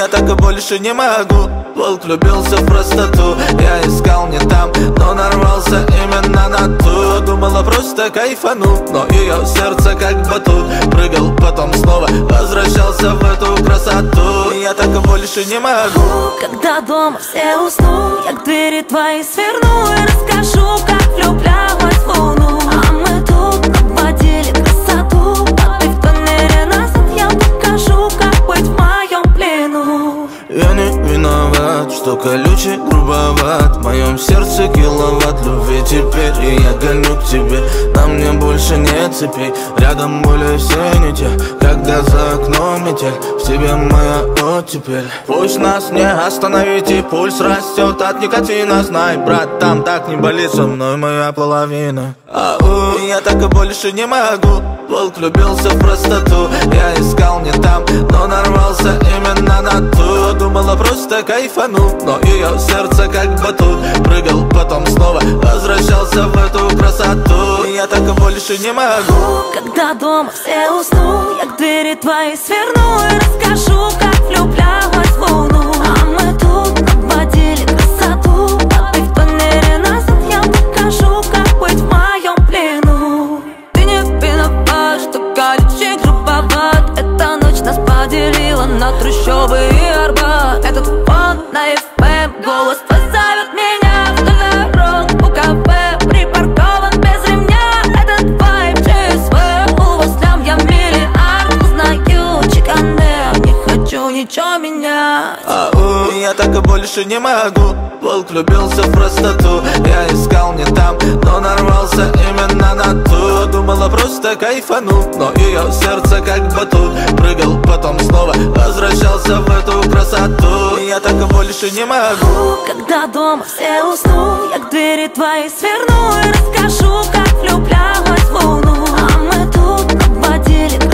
Я так и больше не могу. Волк влюбился в простоту. Я искал не там, но нарвался именно на ту. Думала просто кайфану, но ее сердце как батут. Прыгал, потом снова возвращался в эту красоту. Я так и больше не могу. Когда дома все уснут, я к двери твоей сверну и расскажу, как влюблялась в луну. А мы тут обводили красоту, а ты в тоннеле назад. Я покажу, как быть в моем плену. Я не виноват, что колючий, грубоват. В моем сердце киловатт любви теперь, и я гоню к тебе. На мне больше нет цепей, рядом более все не те. Когда за окном метель, в тебе моя оттепель. Пусть нас не остановить, и пульс растет от никотина. Знай, брат, там так не болит, со мной моя половина. Я так и больше не могу. Волк влюбился в простоту. Я искал не там, но нарвался именно на ту. Думала просто кайфану, но ее сердце как батут. Прыгал, потом снова возвращался в эту красоту. Я так и больше не могу. Когда дома все уснут, я к двери твоей сверну и расскажу, как влюблялась в луну. А мы тут обводили красоту, а ты в тоннеле назад. Я покажу, как быть в моем плену. Ты не виноват, что колючий, грубоват. Эта ночь нас поделила на трущобы и Арбат. Этот фон на FM, голос твой зовет меня в дорог. У кафе припаркован без ремня. Этот вайб ЧСВ, у вас лям я миллиард. Узнаю чеканер, не хочу ничего менять. Я так и больше не могу. Волк влюбился в простоту. Я искал не там, но нарвался именно на ту. Думала просто кайфану, но ее сердце как батут. Прыгал, потом снова возвращался в эту красоту. Я так и больше не могу. Когда дома все уснут, я к двери твоей сверну и расскажу, как влюблялась в луну. А мы тут обводили